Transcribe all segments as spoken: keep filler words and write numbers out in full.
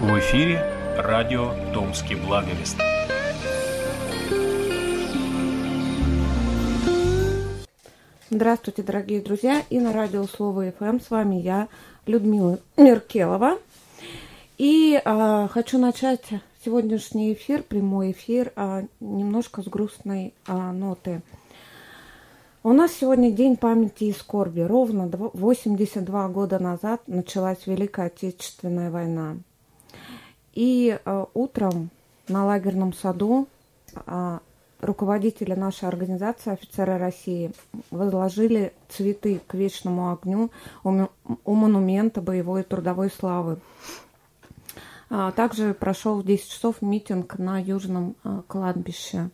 В эфире радио «Томский благовест». Здравствуйте, дорогие друзья, и на радио Слово ФМ с вами я, Людмила Меркелова. И а, хочу начать сегодняшний эфир, прямой эфир, а, немножко с грустной а, ноты. У нас сегодня День памяти и скорби. Ровно восемьдесят два года назад началась Великая Отечественная война. И а, утром на лагерном саду а, руководители нашей организации, офицеры России, возложили цветы к вечному огню у монумента боевой и трудовой славы. Также прошел в десять часов митинг на Южном кладбище.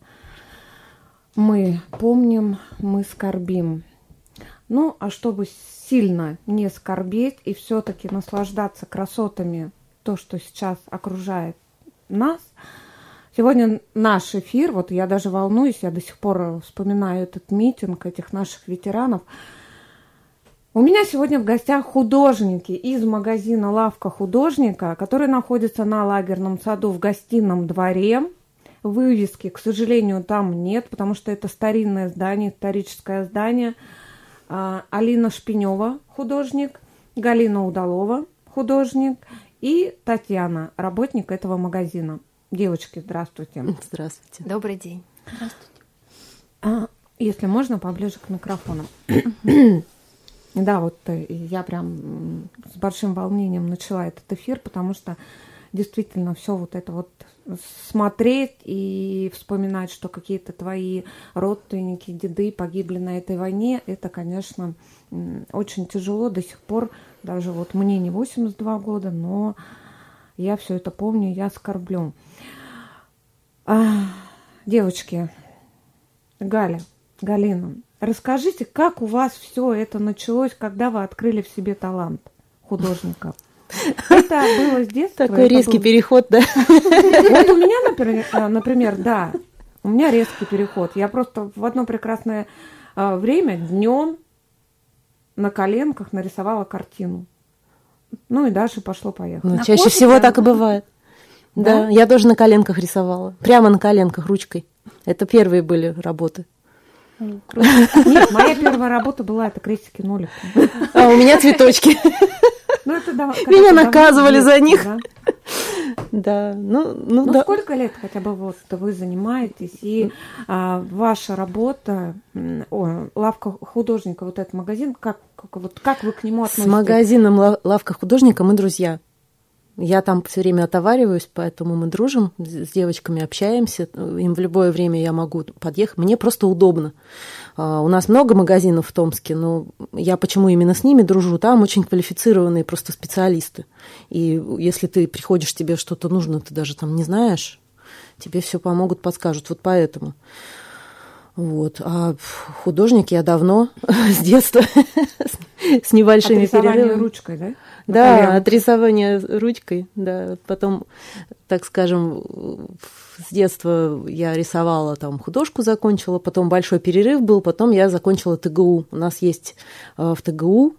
Мы помним, мы скорбим. Ну, а чтобы сильно не скорбеть и все-таки наслаждаться красотами, то, что сейчас окружает нас, сегодня наш эфир, вот я даже волнуюсь, я до сих пор вспоминаю этот митинг, этих наших ветеранов. У меня сегодня в гостях художники из магазина «Лавка художника», который находится на лагерном саду в гостином дворе. Вывески, к сожалению, там нет, потому что это старинное здание, историческое здание. Алина Шпинева, художник, Галина Удалова, художник, и Татьяна, работник этого магазина. Девочки, здравствуйте. Здравствуйте. Добрый день. Здравствуйте. А, если можно, поближе к микрофону. Да, вот я прям с большим волнением начала этот эфир, потому что действительно все вот это вот смотреть и вспоминать, что какие-то твои родственники, деды погибли на этой войне, это, конечно, очень тяжело до сих пор. Даже вот мне не восемьдесят два года, но я все это помню, я скорблю. А, девочки, Галя, Галина, расскажите, как у вас все это началось, когда вы открыли в себе талант художника? Это было с детства? Такой резкий был... переход, да? Вот у меня, например, например, да, у меня резкий переход. Я просто в одно прекрасное время днем на коленках нарисовала картину. Ну и дальше пошло-поехало. Ну, чаще всего так и бывает. Да? Да, я тоже на коленках рисовала. Прямо на коленках, ручкой. Это первые были работы. Нет, моя первая работа была, это крестики-нолики. А у меня цветочки. Ну, это да, меня наказывали за них. Да, да. Ну, ну, ну да. Сколько лет хотя бы вот вы занимаетесь, и а, ваша работа, о, лавка художника, вот этот магазин, как, как, вот, как вы к нему относитесь? С магазином «Лавка художника» мы друзья. Я там все время отовариваюсь, поэтому мы дружим с девочками, общаемся. Им в любое время я могу подъехать. Мне просто удобно. У нас много магазинов в Томске, но я почему именно с ними дружу? Там очень квалифицированные просто специалисты. И если ты приходишь, тебе что-то нужно, ты даже там не знаешь, тебе все помогут, подскажут. Вот поэтому. Вот. А художник я давно, с детства, с небольшими перерывами. Ручкой, да? Да, от рисования ручкой, да. Потом, так скажем, с детства я рисовала, там, художку закончила, потом большой перерыв был, потом я закончила ТГУ. У нас есть в ТГУ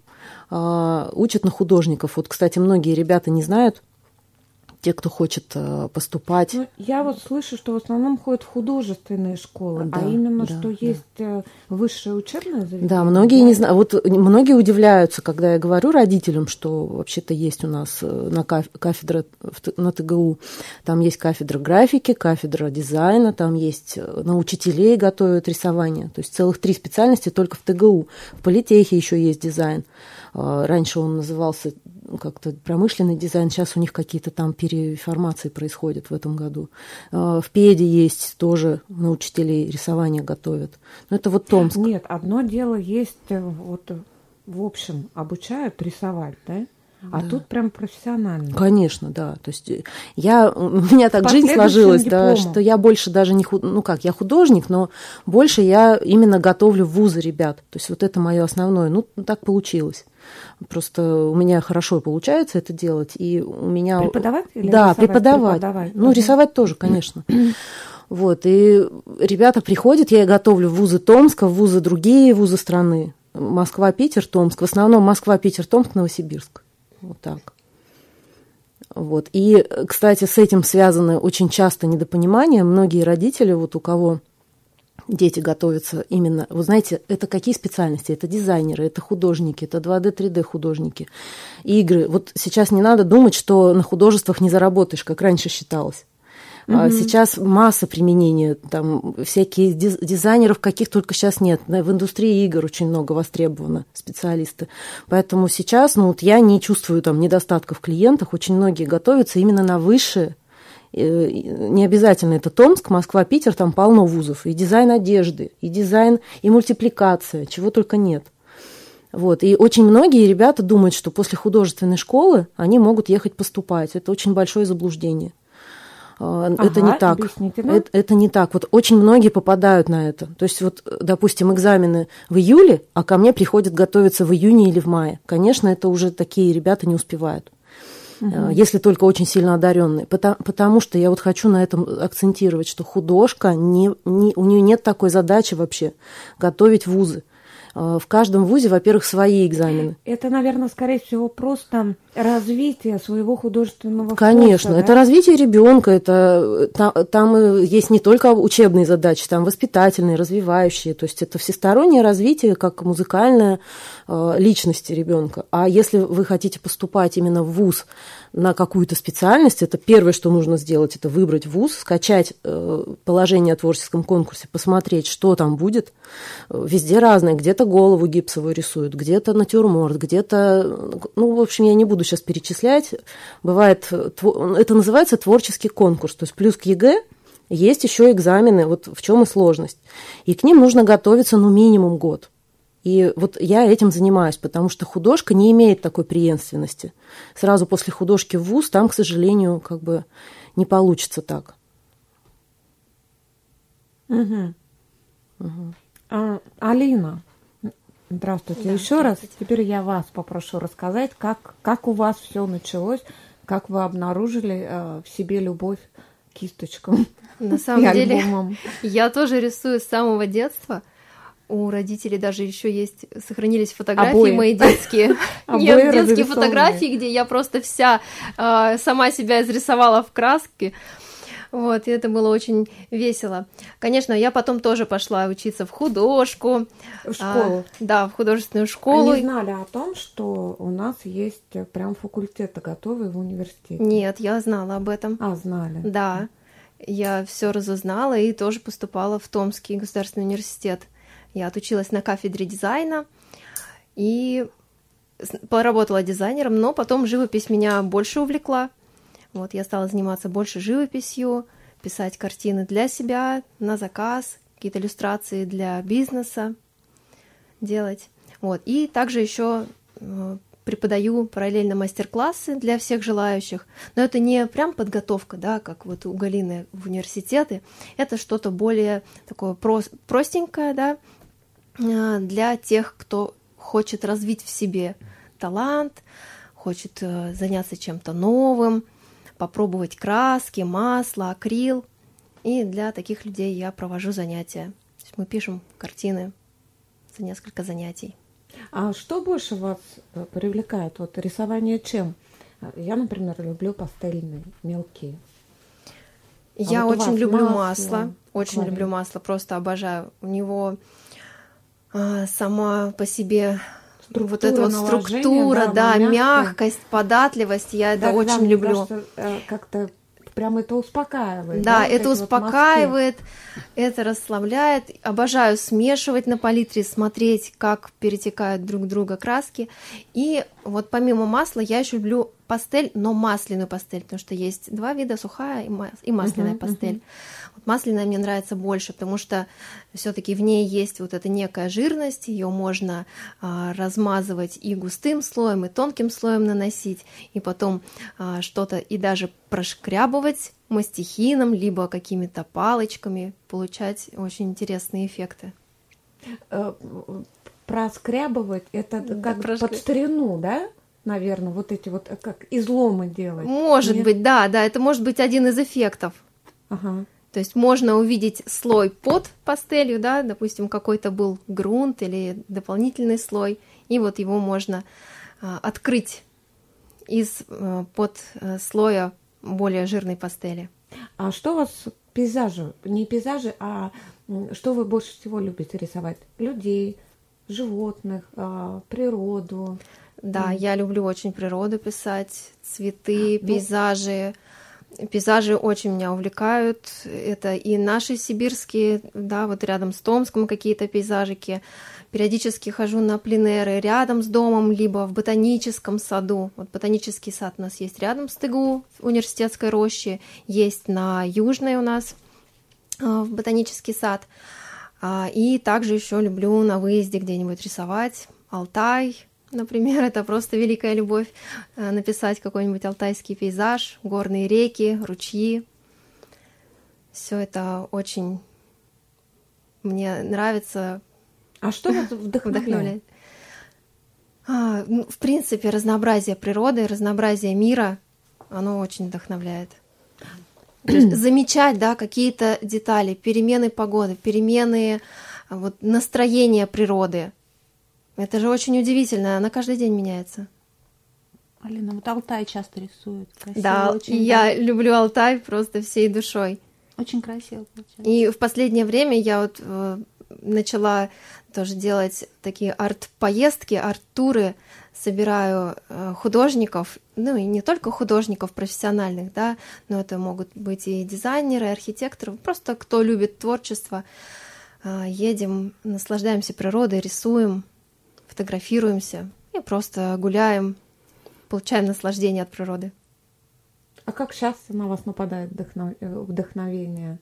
учат на художников. Вот, кстати, многие ребята не знают, те, кто хочет поступать. Ну, я вот слышу, что в основном ходят в художественные школы, да, а именно, да, что да. есть высшее учебное заведение. Да, многие да? не знают. Вот многие удивляются, когда я говорю родителям, что вообще-то есть у нас на кафедра на ТГУ, там есть кафедра графики, кафедра дизайна, там есть на учителей готовят рисование. То есть целых три специальности только в ТГУ. В политехе еще есть дизайн. Раньше он назывался как-то промышленный дизайн, сейчас у них какие-то там переформации происходят в этом году. В ПЕДе есть тоже на учителей рисование готовят. Но это вот Томск. Нет, одно дело есть, вот в общем, обучают рисовать, да? А да. Тут прям профессионально. Конечно, да. То есть я, у меня так жизнь сложилась, да, что я больше даже не худ... ну как, я художник, но больше я именно готовлю в вузы ребят. То есть вот это мое основное. Ну, так получилось. Просто у меня хорошо получается это делать, и у меня... Преподавать или да, рисовать? преподавать. преподавать. Ну, uh-huh. рисовать тоже, конечно. Вот, и ребята приходят, я готовлю в вузы Томска, в вузы другие, вузы страны. Москва, Питер, Томск. В основном Москва, Питер, Томск, Новосибирск. Вот так. Вот. И, кстати, с этим связано очень часто недопонимание. Многие родители, вот у кого дети готовятся именно, вы знаете, это какие специальности? Это дизайнеры, это художники, это два дэ, три дэ художники, игры. Вот сейчас не надо думать, что на художествах не заработаешь, как раньше считалось. Mm-hmm. Сейчас масса применения, там всякие дизайнеров, каких только сейчас нет. В индустрии игр очень много востребовано специалисты. Поэтому сейчас, ну вот я не чувствую там недостатка в клиентах. Очень многие готовятся именно на высшее. Не обязательно это Томск, Москва, Питер, там полно вузов. И дизайн одежды, и дизайн, и мультипликация, чего только нет. Вот. И очень многие ребята думают, что после художественной школы они могут ехать поступать. Это очень большое заблуждение. Это ага, не так. Это, это не так. Вот очень многие попадают на это. То есть, вот, допустим, экзамены в июле, а ко мне приходят готовиться в июне или в мае. Конечно, это уже такие ребята не успевают. Угу. Если только очень сильно одаренные. Потому, потому что я вот хочу на этом акцентировать, что художка, не, не, у нее нет такой задачи вообще готовить вузы. В каждом вузе, во-первых, свои экзамены. Это, наверное, скорее всего, просто развитие своего художественного Конечно, вкуса, это да? развитие ребенка, это там, там есть не только учебные задачи, там воспитательные, развивающие, то есть это всестороннее развитие как музыкальное э, личности ребенка. А если вы хотите поступать именно в вуз на какую-то специальность, это первое, что нужно сделать, это выбрать вуз, скачать э, положение о творческом конкурсе, посмотреть, что там будет. Везде разное, где-то голову гипсовую рисуют, где-то натюрморт, где-то, ну, в общем, я не буду сейчас перечислять. Бывает, это называется творческий конкурс, то есть плюс к ЕГЭ есть еще экзамены, вот в чем и сложность. И к ним нужно готовиться, ну, минимум год. И вот я этим занимаюсь, потому что художка не имеет такой преемственности. Сразу после художки в вуз там, к сожалению, как бы не получится так. Угу. Угу. А, Алина, здравствуйте да, еще здравствуйте. раз. Теперь я вас попрошу рассказать, как, как у вас все началось, как вы обнаружили э, в себе любовь к кисточкам. На самом деле, я тоже рисую с самого детства. У родителей даже еще есть, сохранились фотографии обои. мои детские. Нет, детские фотографии, где я просто вся э, сама себя изрисовала в краске. Вот, и это было очень весело. Конечно, я потом тоже пошла учиться в художку. В школу? А, да, в художественную школу. Они знали о том, что у нас есть прям факультеты готовые в университете? Нет, я знала об этом. А, знали? Да, я все разузнала и тоже поступала в Томский государственный университет. Я отучилась на кафедре дизайна и поработала дизайнером, но потом живопись меня больше увлекла. Вот, я стала заниматься больше живописью, писать картины для себя, на заказ, какие-то иллюстрации для бизнеса делать. Вот. И также еще преподаю параллельно мастер-классы для всех желающих. Но это не прям подготовка, да, как вот у Галины в университеты. Это что-то более такое простенькое, да, для тех, кто хочет развить в себе талант, хочет заняться чем-то новым, попробовать краски, масло, акрил. И для таких людей я провожу занятия. То есть мы пишем картины за несколько занятий. А что больше вас привлекает? Вот рисование чем? Я, например, люблю пастельные, мелкие. Я а вот очень люблю масло, масло. очень Говорим. люблю масло, просто обожаю. У него а, сама по себе структура, вот эта вот структура, да, да мягкость, податливость, я это да, очень да, люблю. Кажется, как-то прям это успокаивает. Да, да это вот успокаивает, вот это расслабляет. Обожаю смешивать на палитре, смотреть, как перетекают друг в друга краски. И вот помимо масла я еще люблю пастель, но масляную пастель, потому что есть два вида, сухая и масляная uh-huh, пастель. Uh-huh. Вот масляная мне нравится больше, потому что все-таки в ней есть вот эта некая жирность, ее можно а, размазывать и густым слоем, и тонким слоем наносить, и потом а, что-то и даже прошкрябывать мастихином, либо какими-то палочками, получать очень интересные эффекты. Проскрябывать это да, как прошкря... под старину, да? Наверное, вот эти вот как изломы делать. Может Нет? быть, да, да, это может быть один из эффектов. Ага. То есть можно увидеть слой под пастелью, да, допустим, какой-то был грунт или дополнительный слой, и вот его можно а, открыть из под слоя более жирной пастели. А что у вас пейзажи? Не пейзажи, а что вы больше всего любите рисовать? Людей, животных, природу? Да, mm. я люблю очень природу писать, цветы, ну, пейзажи. Пейзажи очень меня увлекают. Это и наши сибирские, да, вот рядом с Томском какие-то пейзажики. Периодически хожу на пленэры рядом с домом, либо в ботаническом саду. Вот ботанический сад у нас есть рядом с ТГУ, в университетской роще, есть на Южной у нас в ботанический сад. И также еще люблю на выезде где-нибудь рисовать. Алтай, например, это просто великая любовь, написать какой-нибудь алтайский пейзаж, горные реки, ручьи. Все это очень мне нравится. А что вас вдохновляет? А, ну, в принципе, разнообразие природы, разнообразие мира, оно очень вдохновляет. Замечать, да, какие-то детали, перемены погоды, перемены вот, настроения природы. Это же очень удивительно, она каждый день меняется. Алина, вот Алтай часто рисует. Красиво, да, очень, я да. люблю Алтай просто всей душой. Очень красиво получается. И в последнее время я вот э, начала тоже делать такие арт-поездки, арт-туры, собираю э, художников, ну и не только художников профессиональных, да, но это могут быть и дизайнеры, и архитекторы, просто кто любит творчество. Э, едем, наслаждаемся природой, рисуем, фотографируемся и просто гуляем, получаем наслаждение от природы. А как часто на вас нападает вдохнов... вдохновение?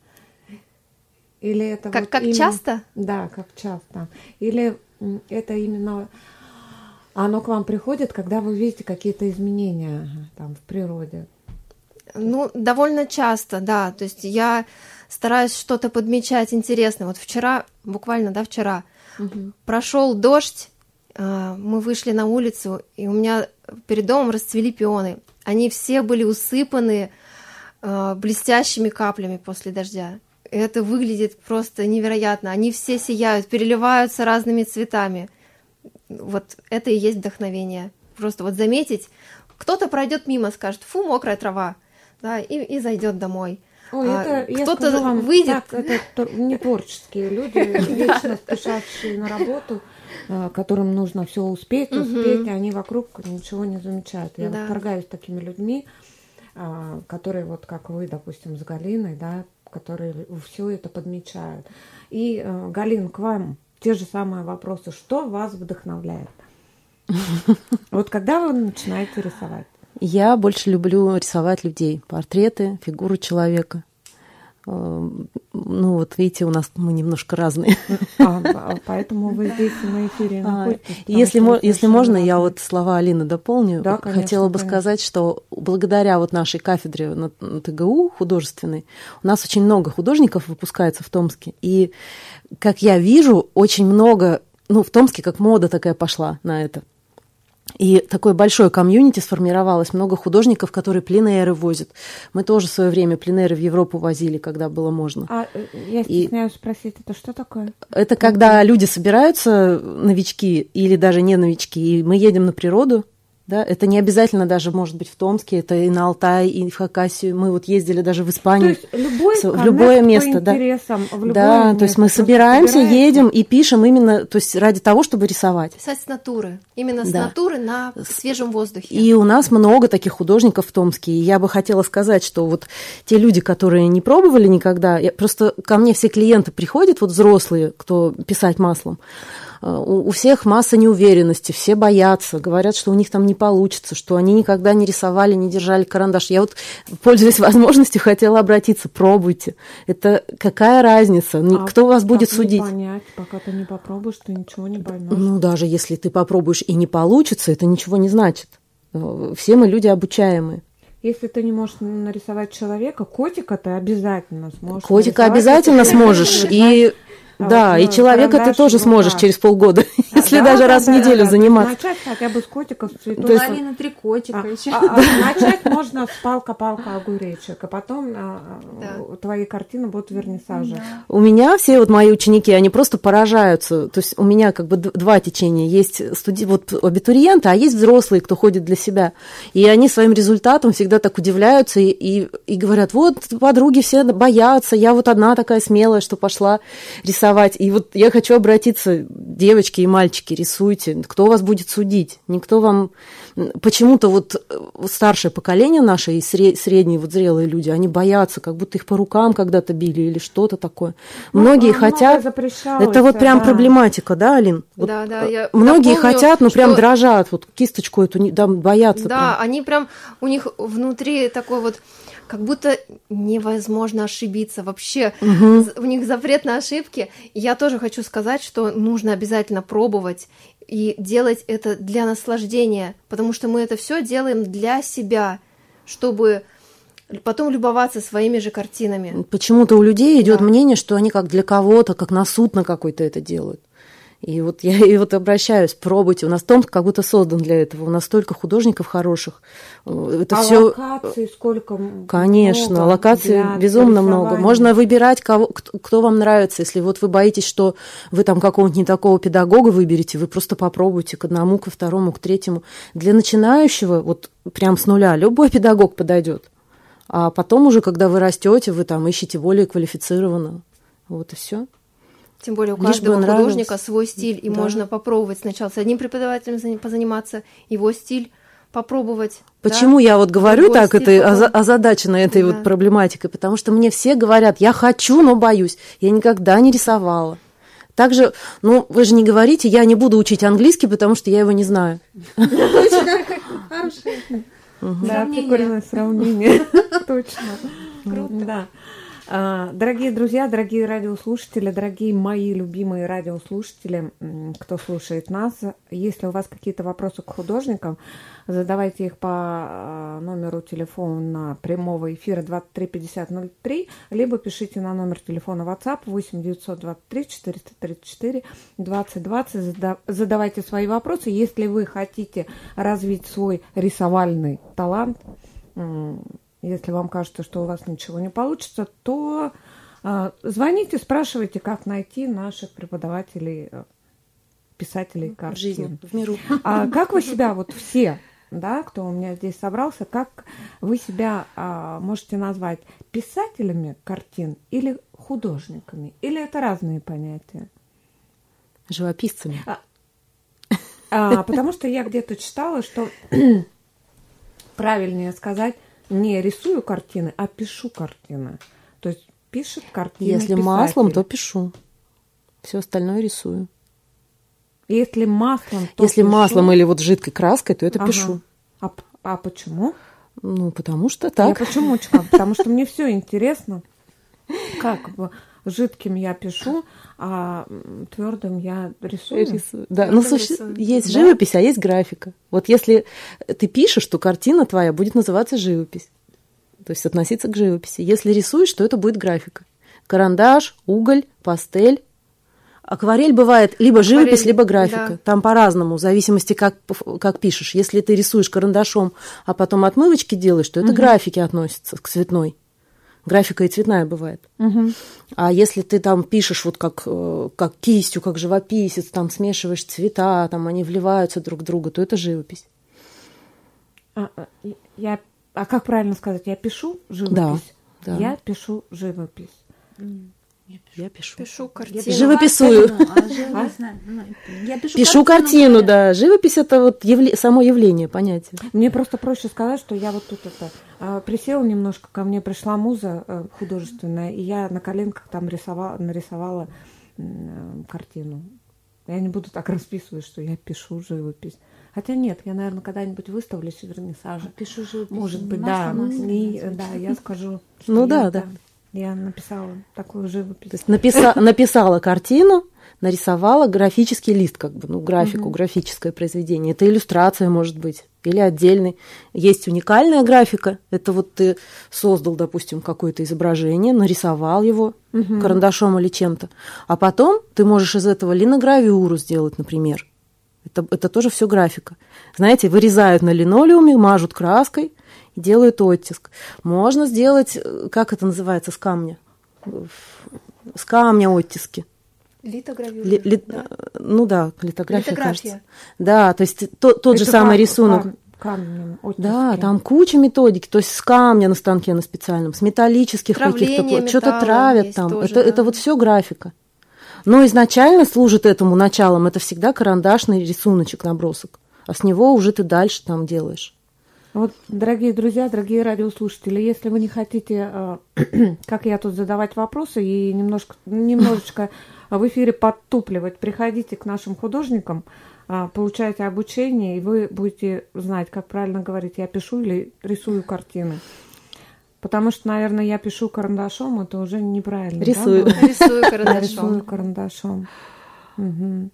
Или это как вот как именно... часто? Да, как часто. Или это именно оно к вам приходит, когда вы видите какие-то изменения там в природе? Ну, довольно часто, да. То есть я стараюсь что-то подмечать интересное. Вот вчера, буквально, да, вчера угу. прошел дождь, мы вышли на улицу, и у меня перед домом расцвели пионы. Они все были усыпаны блестящими каплями после дождя. Это выглядит просто невероятно. Они все сияют, переливаются разными цветами. Вот это и есть вдохновение. Просто вот заметить, кто-то пройдет мимо, скажет: фу, мокрая трава, да, и, и зайдет домой. Ой, это, а, кто-то вам, выйдет. Так, это не творческие люди, вечно спешащие на работу, которым нужно все успеть, успеть, и они вокруг ничего не замечают. Я восторгаюсь такими людьми, которые вот как вы, допустим, с Галиной, да, которые все это подмечают. И, Галин, к вам те же самые вопросы. Что вас вдохновляет? Вот когда вы начинаете рисовать? Я больше люблю рисовать людей, портреты, фигуру человека. Ну вот видите, у нас мы немножко разные. А, поэтому вы здесь на эфире находитесь. Если, мо- если можно, разные. Я вот слова Алины дополню. Да, конечно, хотела бы конечно. сказать, что благодаря вот нашей кафедре на ТГУ художественной у нас очень много художников выпускается в Томске. И, как я вижу, очень много, ну, в Томске как мода такая пошла на это. И такое большое комьюнити сформировалось, много художников, которые пленэры возят. Мы тоже в свое время пленэры в Европу возили, когда было можно. А я стесняюсь и... спросить, это что такое? Это когда люди собираются, новички или даже не новички, и мы едем на природу. Да? Это не обязательно даже может быть в Томске, это и на Алтай, и в Хакасию. Мы вот ездили даже в Испанию. То есть любой в любое место, да. Интересам, в любое да, место. То есть мы собираемся, собираемся, едем и пишем именно, то есть ради того, чтобы рисовать. Писать с натуры, именно с да. натуры на свежем воздухе. И у нас много таких художников в Томске. И я бы хотела сказать, что вот те люди, которые не пробовали никогда, я, просто ко мне все клиенты приходят, вот взрослые, кто писать маслом, у всех масса неуверенности, все боятся, говорят, что у них там не получится, что они никогда не рисовали, не держали карандаш. Я вот, пользуясь возможностью, хотела обратиться. Пробуйте. Это какая разница? А кто вас будет судить? Не понять, пока ты не попробуешь, ты ничего не поймешь. Ну, даже если ты попробуешь и не получится, это ничего не значит. Все мы люди обучаемые. Если ты не можешь нарисовать человека, котика ты обязательно сможешь. Котика обязательно сможешь. И Да, вот, и человека ты тоже в сможешь руках. через полгода, если Да, даже да, раз в да, неделю да, заниматься. Начать хотя бы с котиков, с цветов. То есть- Алина, три котика А, еще. а, а, начать можно с палка-палка огуречек, а потом а, Да. твои картины будут в вернисаже. У меня все вот мои ученики, они просто поражаются. То есть у меня как бы д- два течения. Есть студи... вот абитуриенты, а есть взрослые, кто ходит для себя. И они своим результатом всегда так удивляются и, и, и говорят, вот подруги все боятся, я вот одна такая смелая, что пошла рисовать. И вот я хочу обратиться, девочки и мальчики, рисуйте. Кто вас будет судить? Никто вам... Почему-то вот старшее поколение наше и сре- средние вот зрелые люди, они боятся, как будто их по рукам когда-то били или что-то такое. Ну, Многие а, многое хотят... запрещалось, Это вот прям да. проблематика, да, Алин? Вот, Да, да, э, я многие напомню, хотят, но прям что- дрожат, вот кисточку эту не- да, боятся. Да, прям. они прям, у них внутри такой вот, как будто невозможно ошибиться вообще. Мгм. З- У них запрет на ошибки. И я тоже хочу сказать, что нужно обязательно пробовать и делать это для наслаждения, потому что мы это все делаем для себя, чтобы потом любоваться своими же картинами. Почему-то у людей идет Да. мнение, что они как для кого-то, как на суд на какой-то это делают. И вот я и вот обращаюсь, пробуйте. У нас Томск как будто создан для этого. У нас столько художников хороших. Это А все, локаций сколько м- конечно, много локаций для безумно много. рисования. Можно выбирать, кого, кто, кто вам нравится. Если вот вы боитесь, что вы там какого-нибудь не такого педагога выберете, вы просто попробуйте к одному, ко второму, к третьему. Для начинающего, вот прям с нуля, любой педагог подойдет. А потом уже, когда вы растете, вы там ищете более квалифицированного. Вот и все. Тем более у Лишь каждого бы нравилось. художника свой стиль, и Да. можно попробовать сначала с одним преподавателем зани- позаниматься, его стиль попробовать. Почему да? я вот говорю Другой так, стиль это потом. оза- озадачена этой Да. вот проблематикой? Потому что мне все говорят, я хочу, но боюсь. Я никогда не рисовала. Также, ну, вы же не говорите, я не буду учить английский, потому что я его не знаю. Хорошее. Да, Сравнение. прикольное сравнение. Точно. Да. А, Дорогие друзья, дорогие радиослушатели, дорогие мои любимые радиослушатели, м, кто слушает нас, если у вас какие-то вопросы к художникам, задавайте их по а, номеру телефона прямого эфира двадцать три пятьдесят ноль три, либо пишите на номер телефона WhatsApp восемь девятьсот двадцать три четыреста тридцать четыре двадцать двадцать. Зада- Задавайте свои вопросы. Если вы хотите развить свой рисовальный талант, м, если вам кажется, что у вас ничего не получится, то э, звоните, спрашивайте, как найти наших преподавателей, э, писателей В картин. жизни, в миру. А как вы себя, вот все, да, кто у меня здесь собрался, как вы себя а, можете назвать писателями картин или художниками? Или это разные понятия? Живописцами. А, потому что я где-то читала, что правильнее сказать, не рисую картины, а пишу картины. То есть пишет картины Если писатель. маслом, то пишу. Все остальное рисую. Если маслом, то Если пишу. маслом или вот жидкой краской, то это Ага. пишу. А, п- а почему? Ну, потому что Я так. почему? Чика? Потому что мне все интересно. Как бы жидким я пишу, а твердым я рисую. Рисую. Да, Твердым ну слушай, рисуем. есть Да? живопись, а есть графика. Вот если ты пишешь, то картина твоя будет называться живопись. То есть относиться к живописи. Если рисуешь, то это будет графика. Карандаш, уголь, пастель. Акварель бывает либо живопись, Акварель, либо графика. да. Там по-разному, в зависимости, как, как пишешь. Если ты рисуешь карандашом, а потом отмывочки делаешь, то это к графике относится, к цветной. Графика и цветная бывает. Мгм. А если ты там пишешь вот как, э, как кистью, как живописец, там смешиваешь цвета, там они вливаются друг в друга, то это живопись. А, а, я, а как правильно сказать? Я пишу живопись? Да, да. Я пишу живопись. Я пишу. Пишу Я картину. Живописую. А живопись, ну, я пишу, Пишу картину, да. Живопись это вот явле- само явление, понятие. Мне просто проще сказать, что я вот тут это а, присела немножко, ко мне пришла муза э, художественная, и я на коленках там рисовала, нарисовала м, э, картину. Я не буду так расписывать, что я пишу живопись. Хотя нет, я, наверное, когда-нибудь выставлюсь в вернисаже. Пишу живопись. Может быть, Масло, да. масло, И, масло. да, я скажу. что Ну я да, да. там- Я написала такую живопись. То есть написа- написала картину, нарисовала графический лист, как бы, ну, графику, графическое произведение. Это иллюстрация, может быть. или отдельный. Есть уникальная графика. Это вот ты создал, допустим, какое-то изображение, нарисовал его угу. карандашом или чем-то. А потом ты можешь из этого линогравюру сделать, например. Это, это тоже все графика. Знаете, вырезают на линолеуме, мажут краской и делают оттиск. Можно сделать, как это называется, с камня? С камня оттиски. Литогравюра. Ли, ли, да? Ну да, литография, Литография. кажется. Да, то есть то, тот это же самый кам- рисунок. Кам- камнем, оттиски. Да, там куча методики, то есть с камня на станке на специальном, с металлических каких-то, что-то травят там. Тоже, это, да. это вот все графика. Но изначально служит этому началом, это всегда карандашный рисуночек, набросок. А с него уже ты дальше там делаешь. Вот, дорогие друзья, дорогие радиослушатели, если вы не хотите, как я тут, задавать вопросы и немножко, немножечко в эфире подтупливать, приходите к нашим художникам, получайте обучение, и вы будете знать, как правильно говорить, я пишу или рисую картины. Потому что, наверное, я пишу карандашом, это уже неправильно. Рисую. Да, Рисую карандашом. рисую карандашом. Угу.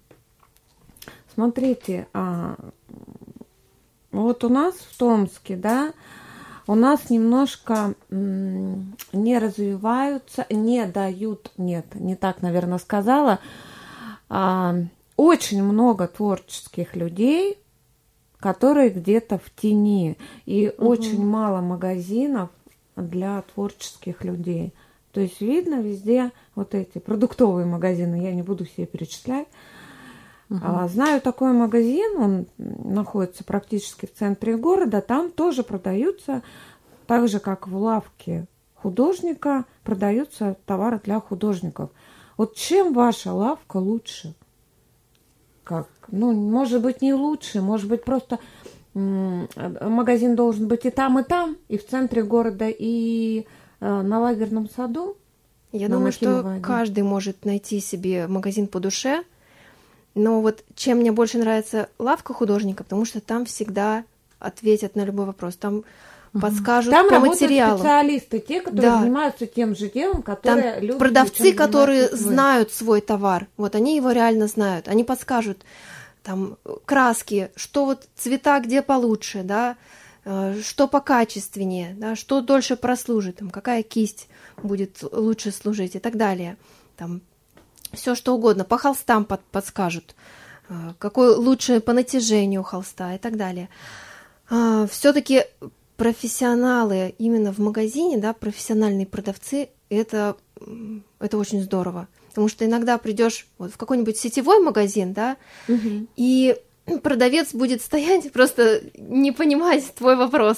Смотрите, а, вот у нас в Томске, да, у нас немножко м, не развиваются, не дают, нет, не так, наверное, сказала, а, очень много творческих людей, которые где-то в тени, и угу. очень мало магазинов для творческих людей. То есть видно везде вот эти продуктовые магазины, я не буду все перечислять. Uh-huh. А, знаю такой магазин, он находится практически в центре города, там тоже продаются, так же как в лавке художника, продаются товары для художников. Вот чем ваша лавка лучше? Как? Ну, может быть, не лучше, может быть, просто м- магазин должен быть и там, и там, и в центре города, и э, на Лагерном саду. Я думаю, что каждый может найти себе магазин по душе. Но вот чем мне больше нравится лавка художника, потому что там всегда ответят на любой вопрос, там угу. подскажут там по материалу. Там работают специалисты, те, которые да. занимаются тем же делом, которые там люди. Продавцы, которые знают свой товар, вот они его реально знают, они подскажут там краски, что вот цвета где получше, да, что покачественнее, да, что дольше прослужит, там, какая кисть будет лучше служить и так далее, там. Все что угодно, по холстам под, подскажут, какой лучше по натяжению холста и так далее. Все-таки профессионалы именно в магазине, да, профессиональные продавцы, это, это очень здорово. Потому что иногда придешь вот в какой-нибудь сетевой магазин, да, угу. и продавец будет стоять и просто не понимать твой вопрос.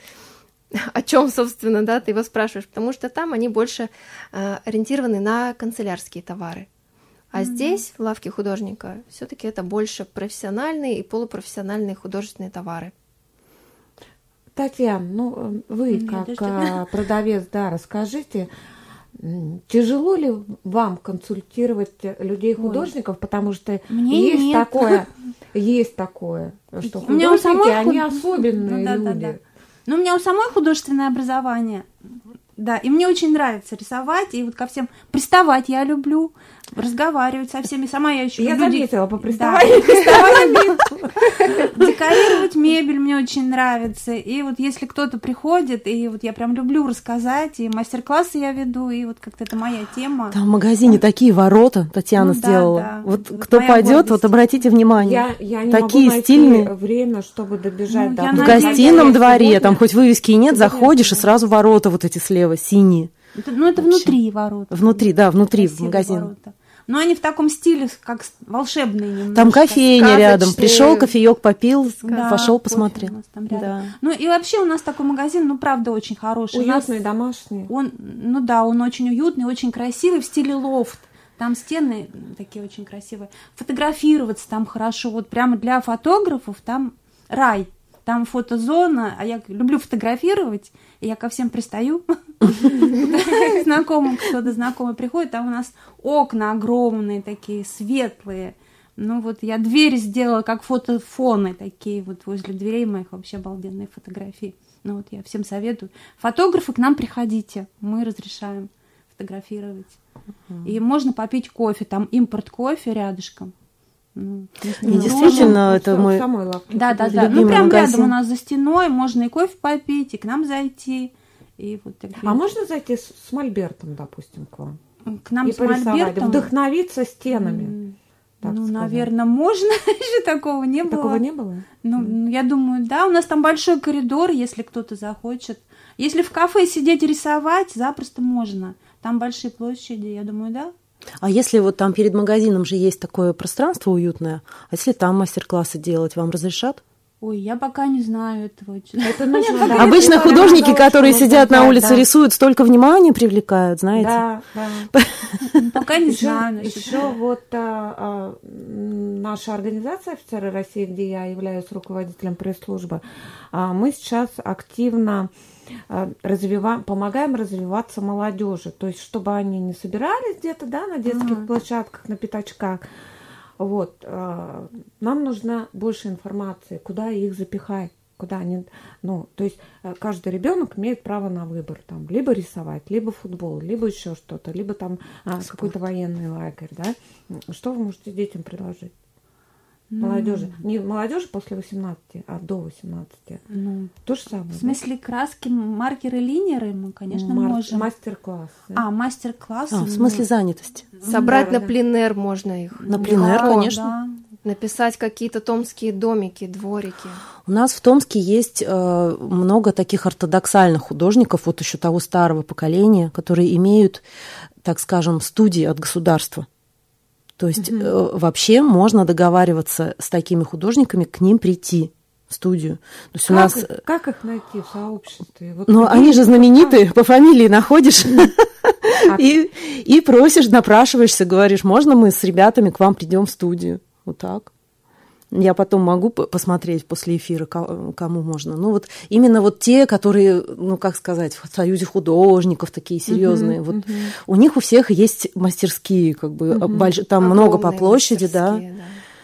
О чем, собственно, да, ты его спрашиваешь, потому что там они больше ориентированы на канцелярские товары. А mm-hmm. здесь, в лавке художника, все-таки это больше профессиональные и полупрофессиональные художественные товары. Татьяна, ну вы mm-hmm. как а, продавец, да, расскажите, тяжело ли вам консультировать людей-художников, Ой. потому что Мне есть нет. такое, есть такое, что у меня художники, у они худ... особенные ну, да, люди. Да, да. Ну, у меня у самой художественное образование, да, и мне очень нравится рисовать, и вот ко всем приставать я люблю, разговаривать со всеми, сама я еще я люблю. заметила по приставанию. Декорировать мебель мне очень нравится, и вот если кто-то приходит, и вот я прям люблю рассказать, и мастер-классы я веду, и вот как-то это моя тема. Там в магазине такие ворота Татьяна ну, сделала. Да, да. Вот, вот кто пойдет, вот обратите внимание. Я, я не такие могу стильные. найти время, чтобы добежать ну, до в гостином дворе, там хоть вывески и нет, заходишь, и сразу ворота вот эти слева, синие. Это, ну, это Вообще. внутри ворота. Внутри, да, внутри Красивые магазин. Ворота. Но они в таком стиле, как волшебные немножко. Там кофейня рядом. Пришел, кофеек попил, да, пошел, посмотрел. Да. Ну и вообще у нас такой магазин, ну правда, очень хороший. Уютный, домашний. Он, ну да, он очень уютный, очень красивый, в стиле лофт. Там стены такие очень красивые. Фотографироваться там хорошо. Вот прямо для фотографов там рай. Там фотозона, а я люблю фотографировать, и я ко всем пристаю. Знакомым, кто-то знакомый приходит, там у нас окна огромные такие, светлые. Ну вот я двери сделала как фотофоны такие, вот возле дверей моих вообще обалденные фотографии. Ну вот я всем советую. Фотографы, к нам приходите, мы разрешаем фотографировать. И можно попить кофе, там импорт кофе рядышком. Ну, И действительно, Ну, это в мой... самой лавке Да, да, художника. да. Ну, Любимый прям магазин. рядом у нас за стеной, можно и кофе попить, и к нам зайти. И вот так А можно зайти с, с мольбертом, допустим, к вам? к нам и с порисовать, мольбертом? вдохновиться стенами. М, так Ну, сказать. наверное, можно. Еще такого не было. Такого не было? Ну, ну, я думаю, да, у нас там большой коридор, если кто-то захочет. Если в кафе сидеть и рисовать, запросто можно. Там большие площади, я думаю, да. А если вот там перед магазином же есть такое пространство уютное, а если там мастер-классы делать, вам разрешат? Ой, я пока не знаю этого. Это нужно, да. Обычно Это художники, нужно которые очень сидят на знать, улице, да. рисуют, столько внимания привлекают, знаете? Да, да. Пока не Еще, знаю. насчет еще вот а, а, м, наша организация «Офицеры России», где я являюсь руководителем пресс-службы, а, мы сейчас активно а, развива- помогаем развиваться молодежи. То есть, чтобы они не собирались где-то, да, на детских Ага. площадках, на пятачках. Вот, а, нам нужна больше информации, куда их запихать. Куда они, ну, то есть э, каждый ребенок имеет право на выбор, там, либо рисовать, либо футбол, либо еще что-то, либо там а, какой-то военный лагерь, да. Что вы можете детям предложить? Молодежи. Не молодежи после восемнадцати, а до восемнадцати. Ну, То же самое. в смысле краски, маркеры, линеры мы, да? конечно, Мар- можем. Мастер-класс. да? А, мастер-класс. А, в смысле занятости. Собрать да, на да. пленэр можно их. На пленэр, Легко. конечно. Написать какие-то томские домики, дворики. У нас в Томске есть э, много таких ортодоксальных художников, вот еще того старого поколения, которые имеют, так скажем, студии от государства. То есть Мгм. э, вообще можно договариваться с такими художниками, к ним прийти в студию. То есть у Как, нас... их, как их найти в сообществе? Вот Ну, где они же их знаменитые, по фамилии находишь А- и, и просишь, напрашиваешься, говоришь, можно мы с ребятами к вам придем в студию? Вот так. Я потом могу п- посмотреть после эфира, ко- кому можно. Ну, вот именно вот те, которые, ну, как сказать, в Союзе художников такие серьезные. Мгм, Вот мгм. у них у всех есть мастерские, как бы, Мгм. больш- там много по Огромные площади, да. мастерские,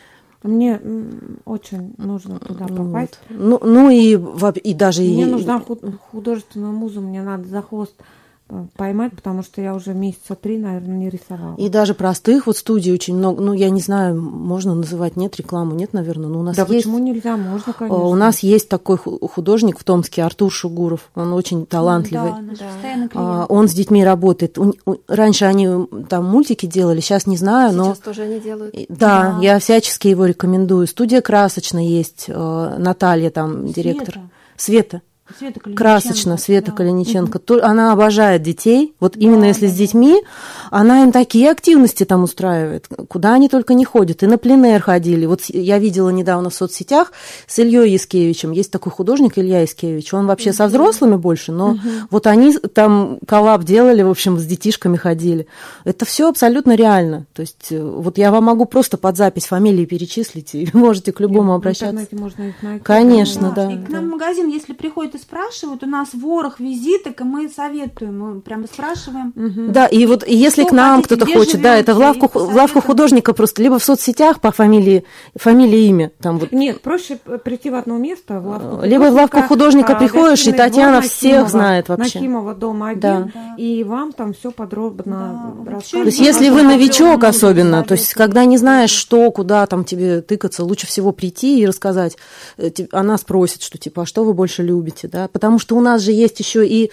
Мне м, очень нужно туда Ну, попасть. вот. Ну, ну и, во- и даже... Мне и- нужна худ- художественную музу, мне надо за хвост э, поймать, потому что я уже месяца три, наверное, не рисовала. И даже простых вот студий очень много. Ну, я не знаю, можно называть, нет рекламу, нет, наверное, но у нас Да есть... почему нельзя? Можно, конечно. У нас есть такой ху- художник в Томске, Артур Шугуров. Он очень талантливый. Да, наш Да. постоянный А, клиент. Он с детьми работает. У- у- Раньше они там мультики делали, сейчас не знаю, но... Сейчас тоже они делают. И- Да, Да. я всячески его рекомендую. Студия «Красочно» есть, э, Наталья там, директор. Света. Света Калиниченко, Красочно, Света да. Калиниченко. То- Она обожает детей. Вот Да, именно если да, с да. детьми, она им такие активности там устраивает. Куда они только не ходят. И на пленэр ходили. Вот с- я видела недавно в соцсетях с Ильей Яскевичем. Есть такой художник Илья Яскевич. Он вообще со взрослыми больше, но вот они там коллаб делали, в общем, с детишками ходили. Это все абсолютно реально. То есть э, вот я вам могу просто под запись фамилии перечислить, и вы можете к любому И обращаться. В интернете можно их найти. Конечно, да. И к нам в магазин, если приходят и спрашивают, у нас ворох визиток, и мы советуем, мы прямо спрашиваем. Мгм. Да, и вот и если Что к нам хотите, кто-то где хочет, да, это в живёте, лавку, и в лавку посоветуем. художника просто, либо в соцсетях по фамилии, фамилия, имя, там вот. Нет, проще п- прийти в одно место, в лавку Либо в лавку художника а, приходишь, и гостиный Татьяна двор всех Нахимова, знает вообще. Нахимова, дом один, Да. и вам там все подробно Да, расскажут. вообще То есть Ну, если вы можно новичок определённо особенно, то есть советовать. когда не знаешь, что, куда там тебе тыкаться, лучше всего прийти и рассказать. Э, те- Она спросит, что типа, а что вы больше любите, да? Потому что у нас же есть еще и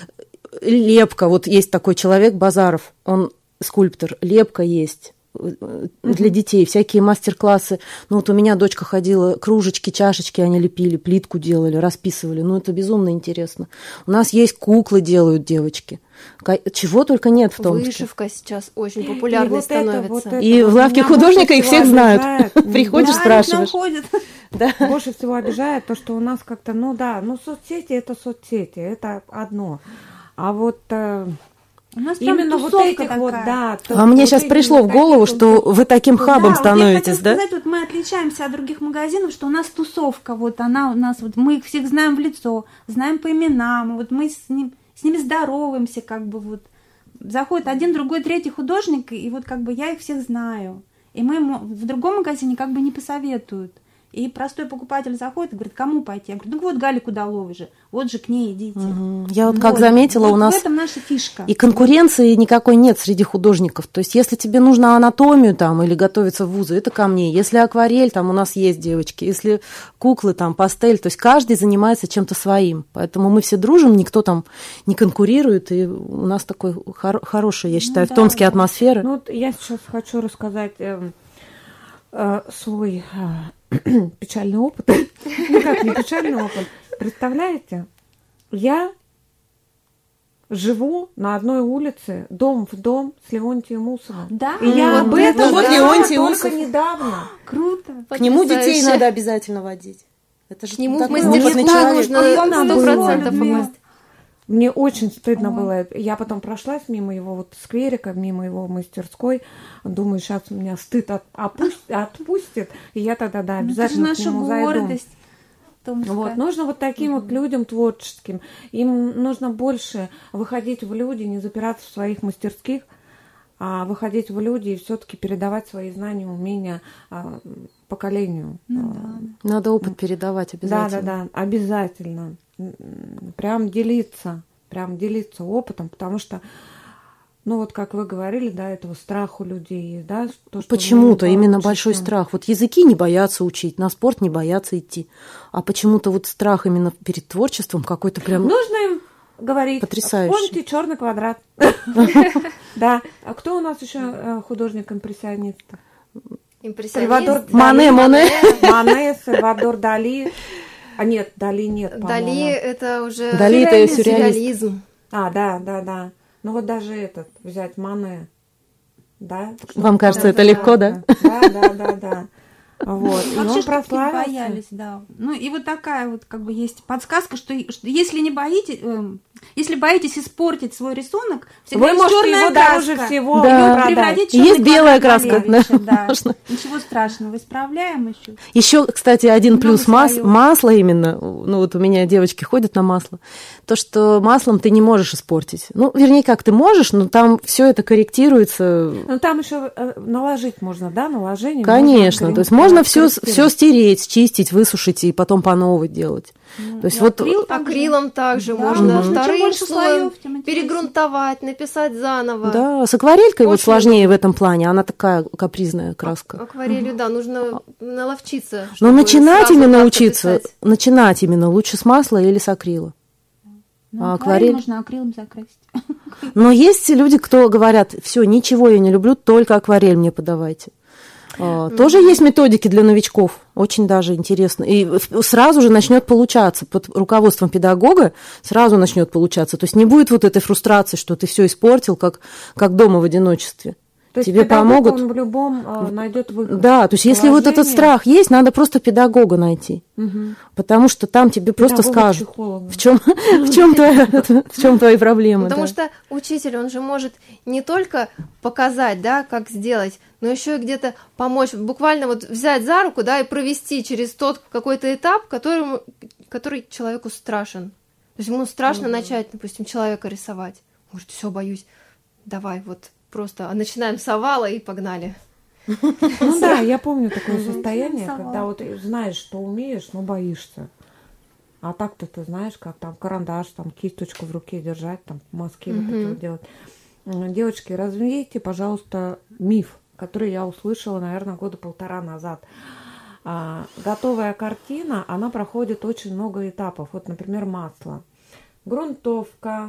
лепка. Вот есть такой человек, Базаров, он скульптор, лепка есть э, для детей, всякие мастер-классы. Ну вот у меня дочка ходила, кружечки, чашечки они лепили, плитку делали, расписывали. Ну это безумно интересно. У нас есть куклы делают девочки. Ка- Чего только нет в Томске. Вышивка сейчас очень И популярной вот это, становится. вот это И вот в лавке меня художника больше их всех всего знают. обижает. Приходишь, Да, спрашиваешь. к нам ходят. Да. Больше всего обижает то, что у нас как-то, ну да, ну соцсети это соцсети, это одно. А вот э, У нас прям именно вот тусовка этих такая. вот, да. то- А мне вот сейчас этих пришло вот в голову, таких что вот- вы таким хабом Да, вот я становитесь, хотела да? сказать, вот мы отличаемся от других магазинов, что у нас тусовка, вот она у нас, вот мы их всех знаем в лицо, знаем по именам, вот мы с, ним, с ними здороваемся, как бы вот. Заходит один, другой, третий художник, и вот как бы я их всех знаю. И мы мо- в другом магазине как бы не посоветуют. И простой покупатель заходит и говорит, кому пойти? Я говорю, ну вот Гале Кудаловой же, вот же к ней идите. Угу. Я вот как Вот. заметила, Вот у нас в этом наша фишка. и конкуренции никакой нет среди художников. То есть если тебе нужно анатомию там или готовиться в вузы, это ко мне. Если акварель, там у нас есть девочки. Если куклы, там пастель, то есть каждый занимается чем-то своим. Поэтому мы все дружим, никто там не конкурирует, и у нас такой хор- хорошая, я считаю, Ну, в Томске да, да. атмосфера. Ну, вот я сейчас хочу рассказать э, э, свой э, печальный опыт. Ну как, не печальный опыт. Представляете, я живу на одной улице, дом в дом с Леонтием Усовым. Да, И я вот об это этом вот да. знала Леонтий только Усов. недавно. Круто. К нему детей Потрясающе. надо обязательно водить. Это же К нему в такой мастерскую опытный человек. нужно А сто вам процентов было, Людмила? попасть. Мне очень стыдно Ой. было. Я потом прошлась мимо его вот скверика, мимо его мастерской. Думаю, сейчас у меня стыд от- опусть- отпустит, и я тогда, да, Ну, это же обязательно к наша нему зайду. гордость. Томская. Вот, нужно вот таким вот людям творческим. Им нужно больше выходить в люди, не запираться в своих мастерских, а выходить в люди и все-таки передавать свои знания, умения а, поколению. Ну, А, да. Надо опыт передавать Да, обязательно. да, да, обязательно. М, Прям делиться, прям делиться опытом, потому что, ну вот как вы говорили, да, этого страха у людей, да, то, что Почему-то вы не именно получите. большой страх. Вот языки не боятся учить, на спорт не боятся идти. А почему-то вот страх именно перед творчеством какой-то прям... Нужно им говорить, Потрясающе. вспомните черный квадрат. Да. А кто у нас еще художник-импрессионист? Сальвадор Импрессионист. Мане, Моне. Мане, Сальвадор Дали. А нет, Дали нет, Дали по-моему. это уже Дали это сюрреализм. сюрреалист. Сюрреализм. А, да, да, да. Ну вот даже этот, взять Мане. Да? Вам кажется, Да, это легко, да? Да, да, да, да. Вот. И Вообще, он чтобы не прославился. боялись, да. Ну и вот такая вот как бы есть подсказка, что, что если не боитесь, эм, если боитесь испортить свой рисунок, всегда Вы есть можете черная его краска. дороже всего Да. продать. Превратить Есть черный белая квадрат краска, Малевича, да, да. можно. Ничего страшного, исправляем еще. Еще, кстати, один Много плюс мас- слоёв. масла именно, ну вот у меня девочки ходят на масло, то, что маслом ты не можешь испортить. Ну, вернее, как ты можешь, но там все это корректируется. Ну там еще наложить можно, да, наложение. Конечно, можно то есть можно все, корректировать. все стереть, чистить, высушить и потом по новой делать. Ну, То есть и вот акрил также. Акрилом также Да, можно можно. вторым Чем больше слоем слоев, тем интереснее. перегрунтовать, написать заново. да, с акварелькой вот Очень сложнее в этом плане, она такая капризная краска. Акварелью, да, нужно наловчиться. Но чтобы начинать сразу именно как-то учиться, писать. начинать именно лучше с масла или с акрила. Ну, А акварель акварель? можно акрилом закрасить. Но есть люди, кто говорят, все, ничего я не люблю, только акварель мне подавайте. А, тоже есть методики для новичков, очень даже интересно. И сразу же начнет получаться под руководством педагога, сразу начнет получаться. То есть не будет вот этой фрустрации, что ты все испортил, как, как дома в одиночестве. То есть Тебе педагог, помогут. он в любом э, найдет выход. Да, то есть если вот этот Положение. страх есть, надо просто педагога найти. Мгм. Потому что там тебе просто скажут, Педагога-психолога. в чем, в чем, твоя, в чем твои проблемы. Потому да. что учитель, он же может не только показать, да, как сделать, но еще и где-то помочь, буквально вот взять за руку, да, и провести через тот какой-то этап, который, который человеку страшен. То есть ему страшно начать, допустим, человека рисовать. Может, все, боюсь, давай вот просто, а начинаем с овала и погнали. Ну да, я помню такое Мгм. состояние, Сова. когда вот знаешь, что умеешь, но боишься. А так-то ты знаешь, как там карандаш, там кисточку в руке держать, там мазки вот эти вот делать. М, Девочки, развейте, пожалуйста, миф, который я услышала, наверное, года полтора назад. А, готовая картина, она проходит очень много этапов. Вот, например, масло. Грунтовка,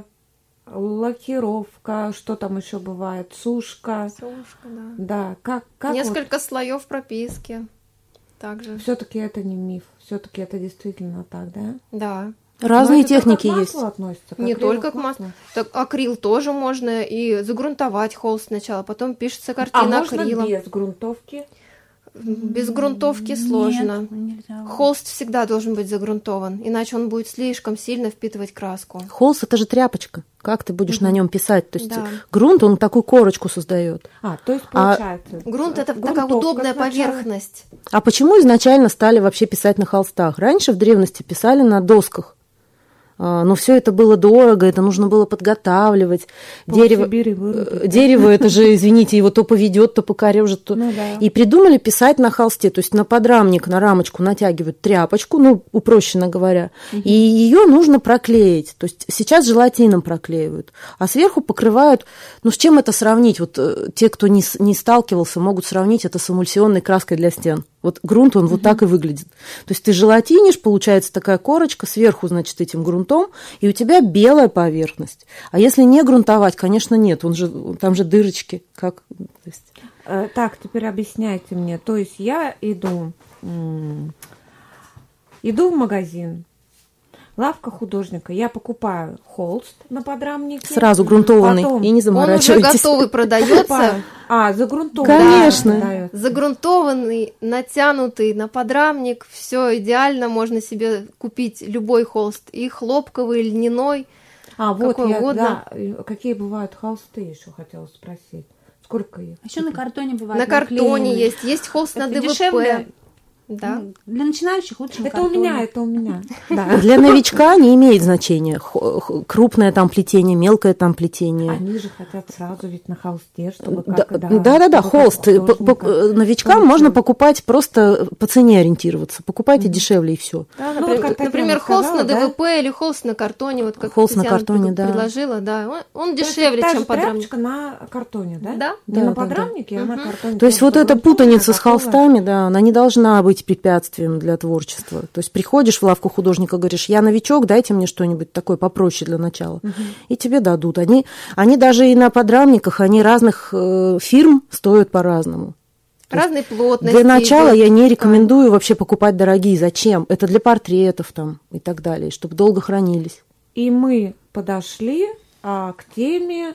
лакировка, что там еще бывает, сушка. Сушка, да. Да, как, как Несколько слоев прописки. Также. все-таки это не миф, все-таки это действительно так, да? Да. Разные Но это только техники к есть. маслу относится, к Не акрилу, только к маслу. Так акрил тоже можно и загрунтовать холст сначала, потом пишется А картина можно акрилом. без грунтовки? Без грунтовки сложно. Нет, нельзя. Холст всегда должен быть загрунтован, иначе он будет слишком сильно впитывать краску. Холст это же тряпочка. Как ты будешь на нем писать? То есть Да. грунт, он такую корочку создает. А, то есть А получается. Грунт — это такая грунтовка удобная сначала. поверхность. А почему изначально стали вообще писать на холстах? Раньше в древности писали на досках. Но все это было дорого, это нужно было подготавливать. Дерево, дерево это же, извините, его то поведет, то покорежит. То... Ну, да. И придумали писать на холсте, то есть на подрамник, на рамочку натягивают тряпочку, ну, упрощенно говоря, угу. и ее нужно проклеить. То есть сейчас желатином проклеивают, а сверху покрывают, ну, с чем это сравнить? Вот те, кто не, не сталкивался, могут сравнить это с эмульсионной краской для стен. Вот грунт, он угу. вот так и выглядит. То есть ты желатинишь, получается такая корочка, сверху, значит, этим грунтом, и у тебя белая поверхность. А если не грунтовать, конечно, нет, он же, там же дырочки. Как? То есть... Так, теперь объясняйте мне. То есть я иду, иду в магазин, лавка художника, я покупаю холст на подрамнике. Сразу грунтованный, потом и не заморачивайтесь. Он уже готовый продается. А, загрунтованный. Конечно. Да, загрунтованный, натянутый на подрамник, все идеально, можно себе купить любой холст, и хлопковый, и льняной, а, вот какой я, угодно. Да, какие бывают холсты, еще хотела спросить. Сколько их? Еще на картоне бывает. На картоне есть, есть холст на ДВП. Дешевле. Да. Для начинающих лучше на Это у меня, это у меня. Для новичка не имеет значения. Крупное там плетение, мелкое там плетение. Они же хотят сразу ведь на холсте, чтобы да, как да, да, да, да, холст. Новичкам можно покупать просто по цене ориентироваться. Покупайте mm-hmm. дешевле и все. Да, ну, например, вот например холст на ДВП, да? Или холст на картоне, вот как холст Татьяна на картоне, да. предложила, да, он, он дешевле, чем подрамник. На картоне, да? Да. Не да, на да, подрамнике, да. а на картоне. То есть вот эта путаница с холстами, да, она не должна быть препятствием для творчества. То есть приходишь в лавку художника, говоришь, я новичок, дайте мне что-нибудь такое попроще для начала. Угу. И тебе дадут. Они, они даже и на подрамниках, они разных э, фирм стоят по-разному. Разной плотности. Для начала я не рекомендую вообще покупать дорогие. Зачем? Это для портретов там и так далее, чтобы долго хранились. И мы подошли а, к теме,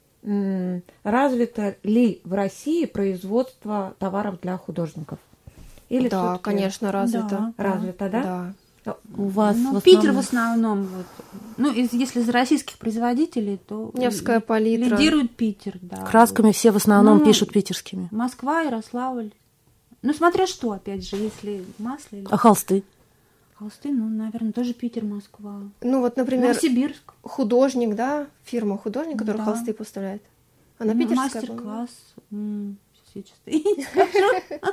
м, развито ли в России производство товаров для художников. Или да, конечно, развито. Да, развито, да? Да. У вас ну, в основном... Питер в основном. Вот. Ну, из, если из российских производителей, то Невская палитра. Лидирует Питер, да. Красками вот. все в основном ну, пишут питерскими. Москва, Ярославль. Ну, смотря что, опять же, если масло или... А холсты? Холсты, ну, наверное, тоже Питер, Москва. Ну, вот, например, Новосибирск. Художник, да, фирма художник, который да. холсты поставляет. Она ну, питерская. Мастер-класс. М-м, сейчас я чисто не скажу.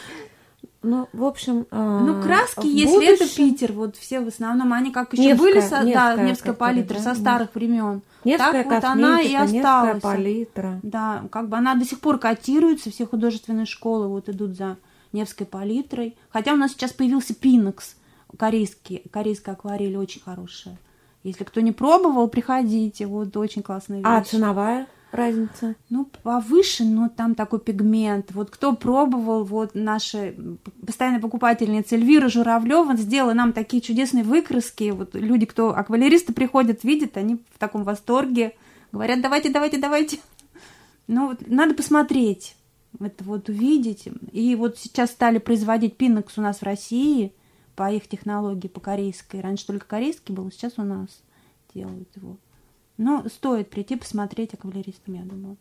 Ну, в общем, ну, краски, если будущем... это Питер, вот все в основном, они как еще Невская, были, со... Невская, да, Невская палитра, да? Со старых времен. Невская так вот она и осталась. Невская палитра. Да, как бы она до сих пор котируется, все художественные школы вот идут за Невской палитрой. Хотя у нас сейчас появился Пинокс, корейский, корейская акварель, очень хорошая. Если кто не пробовал, приходите, вот очень классная вещь. А ценовая разница? Ну, повыше, но там такой пигмент. Вот кто пробовал, вот наша постоянная покупательница Эльвира Журавлева сделала нам такие чудесные выкраски. Вот люди, кто акварелисты приходят, видят, они в таком восторге. Говорят, давайте, давайте, давайте. Ну, вот надо посмотреть, это вот увидеть. И вот сейчас стали производить Пинокс у нас в России по их технологии, по корейской. Раньше только корейский был, сейчас у нас делают его. Ну, стоит прийти посмотреть акварелистам, я думаю.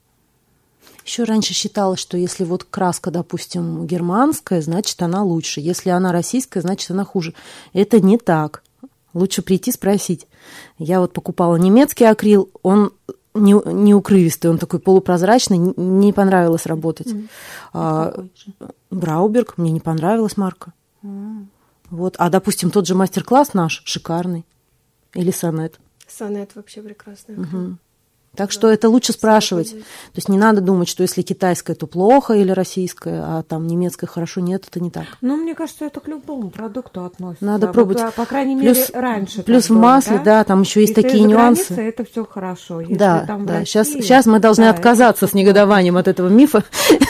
Еще раньше считалось, что если вот краска, допустим, германская, значит, она лучше. Если она российская, значит, она хуже. Это не так. Лучше прийти спросить. Я вот покупала немецкий акрил, он не, не укрывистый, он такой полупрозрачный, не понравилось работать. Mm. А, Брауберг, мне не понравилась марка. Mm. Вот. А, допустим, тот же мастер-класс наш шикарный. Или сонет. Сонет вообще прекрасный. Угу. Так да. Что это лучше спрашивать. То есть не надо думать, что если китайское, то плохо, или российское, а там немецкое хорошо. Нет, это не так. Ну, мне кажется, это к любому продукту относится. Надо пробовать. Вот, по крайней мере, плюс, раньше. Плюс в было, масле, да? да, там еще есть если такие нюансы. Границы, это все хорошо. Если да, там да. России, сейчас, сейчас мы должны да, отказаться с негодованием от этого мифа.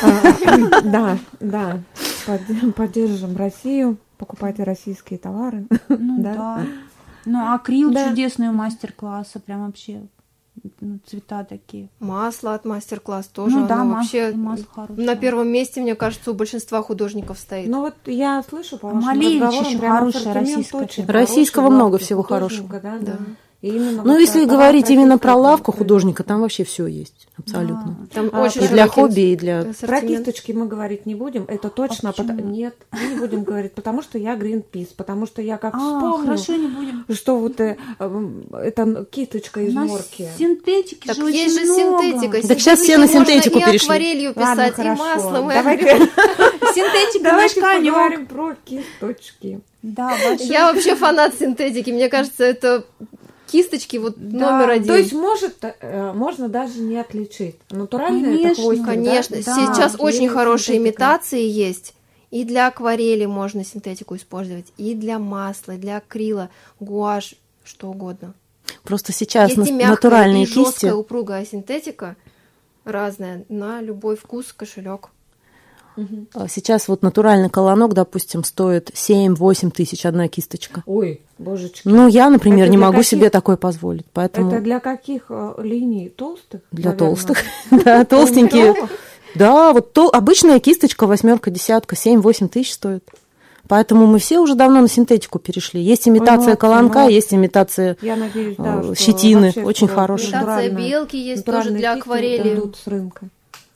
Да, да. Поддержим Россию, покупайте российские товары. Ну да. Ну, акрил да. чудесный мастер-класса, прям вообще ну, цвета такие. Масло от мастер-класса тоже. Ну да, масло, вообще масло хорошее. На первом месте, мне кажется, у большинства художников стоит. Ну вот я слышу по вашим Малевич разговорам, еще прям хорошая, российская. очень Российского хороший, много всего хорошего. Да, да. Да. И именно Ну, вот если про говорить товар именно про российского лавку производства. художника, там вообще все есть, абсолютно. Да. Там А, очень И для широкий хобби, и для... ассортимент. Про кисточки мы говорить не будем, это точно. А почему? пото- Нет, мы не будем говорить, потому что я Greenpeace, потому что я как А, вспомню, хорошо, не будем. что вот э, э, это кисточка У из нас норки. синтетики Так же очень есть же много. синтетика. Так сейчас все на Синтетику синтетику можно перешли. и акварелью Ладно, писать, и хорошо. маслом, и Давайте, Синтетика наш давайте конек. поговорим про кисточки. Да, большой. Я вообще фанат синтетики. Мне кажется, это кисточки вот Да, номер один. То есть может, э, можно даже не отличить. Натуральный это Конечно, хвостик, Конечно, да? сейчас Да. очень Или хорошие синтетика. имитации есть. И для акварели можно синтетику использовать, и для масла, и для акрила, гуашь, что угодно. Просто сейчас есть на- и мягкая, натуральные и кисти... жесткая, упругая синтетика разная на любой вкус, кошелек. А Сейчас вот натуральный колонок, допустим, стоит семь-восемь тысяч одна кисточка. Ой, божечки. Ну, я, например, Это не для могу каких- себе такое позволить, поэтому Это для каких э, линий? Толстых? для наверное? толстых. Да, толстенькие. Полуметровых? Да, вот то, обычная кисточка, восьмерка, десятка, семь-восемь тысяч стоит. Поэтому мы все уже давно на синтетику перешли. Есть имитация молодцы, колонка, молодцы. есть имитация... Я надеюсь, да, э, что щетины, вообще, очень что хорошие. Имитация натуральные- белки есть тоже натуральные для кисти акварели. идут с рынка.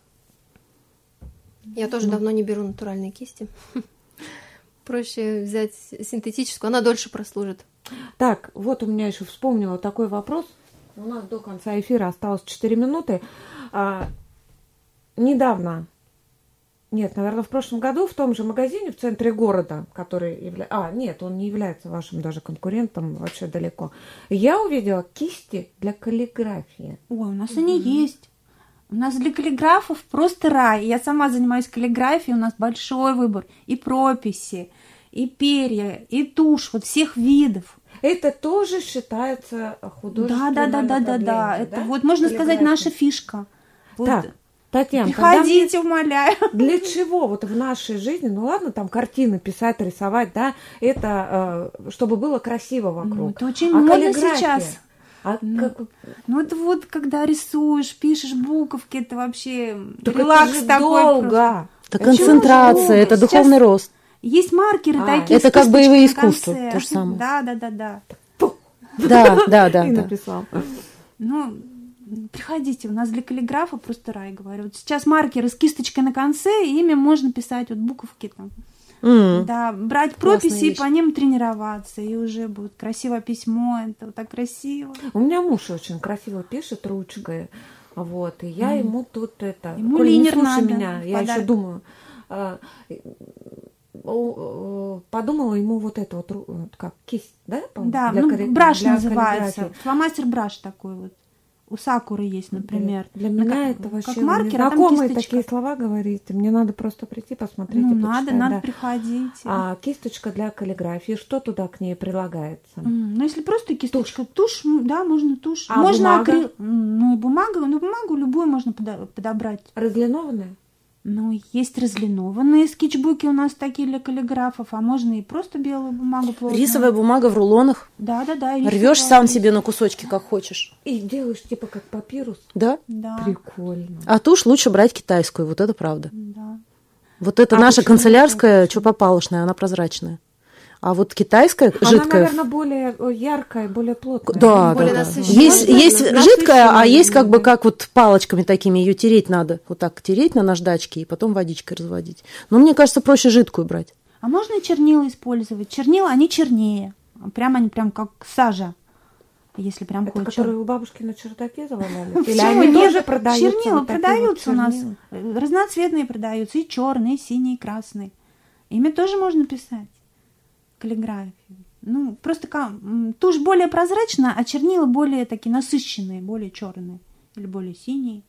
Я тоже давно не беру натуральные кисти. Проще взять синтетическую, она дольше прослужит. Так, вот у меня еще вспомнила такой вопрос. У нас до конца эфира осталось четыре минуты. А, недавно, нет, наверное, в прошлом году в том же магазине в центре города, который является... А, нет, он не является вашим даже конкурентом, вообще далеко. Я увидела кисти для каллиграфии. Ой, у нас они есть. У нас для каллиграфов просто рай. Я сама занимаюсь каллиграфией, у нас большой выбор. И прописи, и перья, и тушь, вот всех видов. Это тоже считается Да, художественным да, да, да, да, да. Это вот, можно сказать, наша фишка. Вот. Так, Татьяна, Приходите, умоляю. для чего вот в нашей жизни, ну ладно, там картины писать, рисовать, да, это э, чтобы было красиво вокруг. Ну, это очень А модно каллиграфия? сейчас. А Ну, как... Ну, это вот, когда рисуешь, пишешь буковки, это вообще Так релакс это же такой долго. просто. Это Почему концентрация, долго? это Сейчас- духовный рост. Есть маркеры А, такие. это с как боевые кисточкой на искусства, конце. то же самое. Да, да, да, да. Да, да, да, И да. написал. Ну, приходите, у нас для каллиграфа просто рай, говорю. Вот сейчас маркеры с кисточкой на конце, и ими можно писать вот буковки там. М. Да, брать Классная прописи и вещь. по ним тренироваться, и уже будет красивое письмо, это вот так красиво. У меня муж очень красиво пишет ручкой, вот, и я ему тут это... Ему Коль, не линер слушай надо, меня, я подарок. еще думаю... а, о, о, подумала ему вот это вот, ру- вот как, кисть, да? по-моему, Да, для ну, корре- браш для называется. каллиграфии. Фломастер браш такой вот. У сакуры есть, например. Для Ну, меня как- это вообще как маркер, а там незнакомые кисточка. такие слова говорите. Мне надо просто прийти, посмотреть Ну, и надо, почитать, надо да. приходить. А кисточка для каллиграфии, что туда к ней прилагается? М, Ну, если просто кисточка, тушь, м, да, можно тушь. А можно бумага? акрил. М, Ну, и бумага, ну, бумагу любую можно подо- подобрать. Разлинованная? Ну, есть разлинованные скетчбуки у нас такие для каллиграфов, а можно и просто белую бумагу плотную. Рисовая бумага в рулонах. Да, да, да. Рвешь сам себе на кусочки, как хочешь. И делаешь типа как папирус? Да? Да, Прикольно. А тушь лучше брать китайскую, вот это правда. да. Вот это А наша почему канцелярская, что попалошная, она прозрачная. А вот китайская, Она, жидкая... наверное, более э, яркая, более плотная. Да, более да, да. насыщенная. Есть, Ну, да, есть насыщенная жидкая, а есть как бы немного. как вот палочками такими ее тереть надо. Вот так тереть на наждачке и потом водичкой разводить. Но мне кажется, проще жидкую брать. А можно и чернила использовать. Чернила, они чернее. Прям они прям как сажа. Если прям Это хочешь. которые у бабушки на чердаке завалялись? Или Почему они нет? тоже продаются? Чернила вот такие продаются вот у нас. чернила? Э, Разноцветные продаются. И черные, и синие, и красные. Ими тоже можно писать. Каллиграфию. Ну, просто ка- м, тушь более прозрачная, а чернила более такие насыщенные, более черные. Или более синие.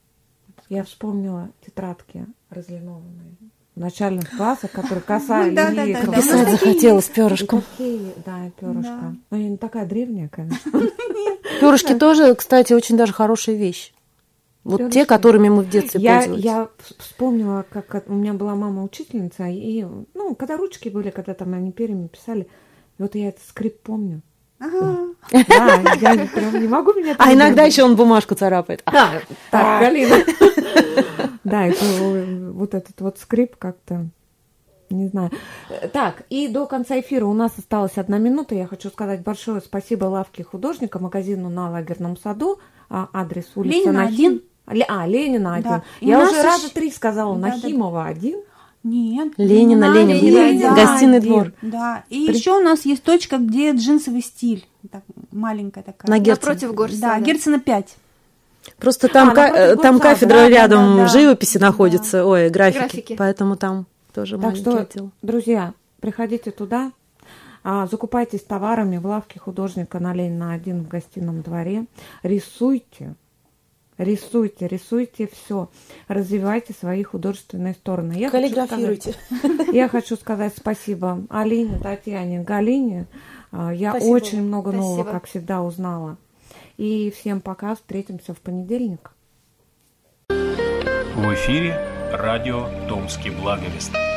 Я вспомнила тетрадки разлинованные в начальных классах, которые касались Да, да, да, линейками. да. Писать такие захотелось И перышком. такие, да, перышко. Да. Ну, я не такая древняя, конечно. Перышки тоже, кстати, очень даже хорошая вещь. Вот те, Перышки. которыми мы в детстве Я, пользовались. я вспомнила, как у меня была мама учительница, и, ну, когда ручки были, когда там они перьями писали, и вот я этот скрипт помню. Ага. Да, я прям не могу меня... А иногда еще он бумажку царапает. Да, так, Галина. Да, это вот этот вот скрип как-то Не знаю. Так, и до конца эфира у нас осталась одна минута. Я хочу сказать большое спасибо лавке художника, магазину на Лагерном саду. А, адрес улица Ленина Нахим. А, Ленина один. Да. И Я у нас уже еще- раза три сказала. Да, Нахимова один. Нет. Ленина, Ленина, Ленина, Ленина, гостиный один. двор. Да. И При- еще у нас есть точка, где джинсовый стиль. Так, маленькая такая. На Герцена. Напротив горсада. Да, Герцена пять. Просто там, А, ка- напротив там горсада, кафедра да, да, рядом да, да. живописи Да. находится, ой, графики, Графики. поэтому там тоже Так маленький что, отдел. друзья, приходите туда, а, закупайтесь товарами в лавке художника на Ленина один в гостином дворе, рисуйте, рисуйте, рисуйте все, развивайте свои художественные стороны. Я хочу Каллиграфируйте. сказать- Я хочу сказать спасибо Алине, Татьяне, Галине. А, Я Спасибо. очень много нового, Спасибо. как всегда, узнала. И всем пока, встретимся в понедельник. В эфире радио «Томский благовест».